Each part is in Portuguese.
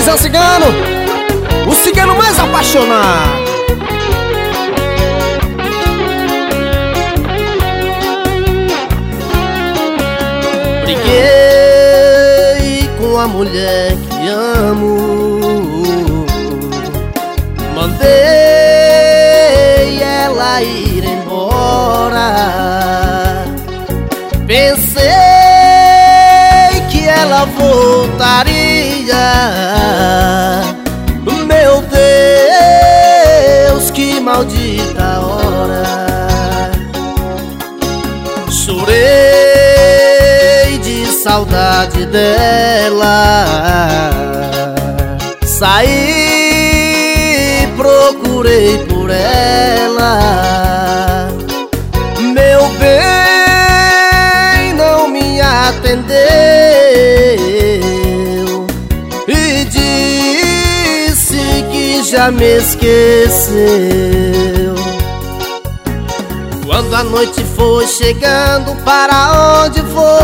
Zé Cigano, o cigano mais apaixonado. Briguei com a mulher que amo, mandei ela ir embora. Pensei que ela voltaria. Meu Deus, que maldita hora. Chorei de saudade dela. Saí, procurei por ela. Meu bem não me atendeu e disse que já me esqueceu. Quando a noite foi chegando, para onde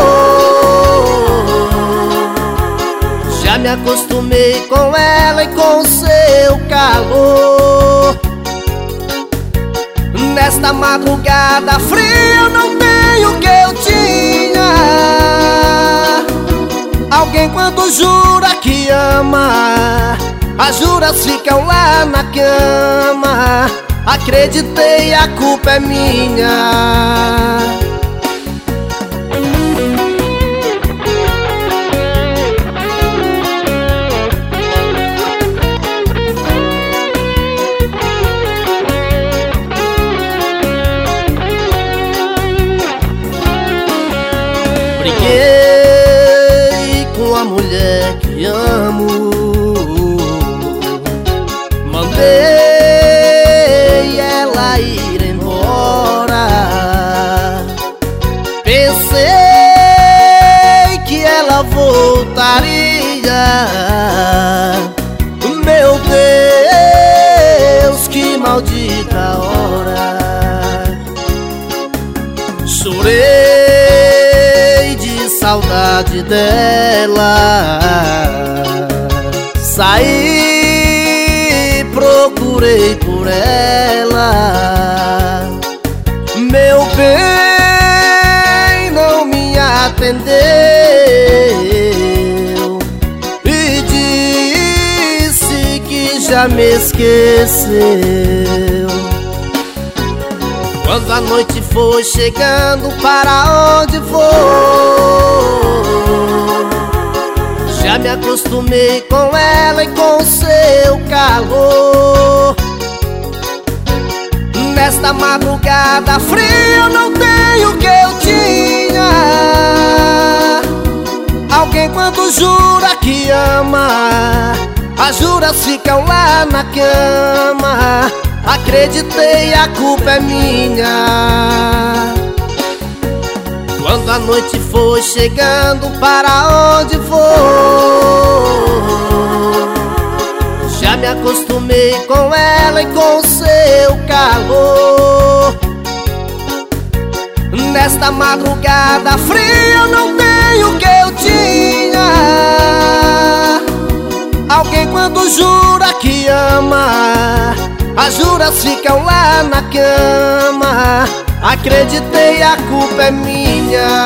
vou? Já me acostumei com ela e com seu calor. Nesta madrugada fria não tenho o que eu tinha. Alguém quando jura que ama, as juras ficam lá na cama. Acreditei, a culpa é minha. Briguei com a mulher que amo, mandei ela ir embora. Pensei que ela voltaria. Meu Deus, que maldita hora. Chorei de saudade dela. Saí, procurei por ela. Meu bem não me atendeu e disse que já me esqueceu. Quando a noite foi chegando, para onde vou? Já me acostumei com ela e com seu calor. Nesta madrugada fria não tenho o que eu tinha. Alguém quando jura que ama, as juras ficam lá na cama. Acreditei, a culpa é minha. Quando a noite foi chegando, para onde vou? Já me acostumei com ela e com seu calor. Nesta madrugada fria não tenho o que eu tinha. Alguém quando jura que ama, as juras ficam lá na cama. Acreditei, a culpa é minha.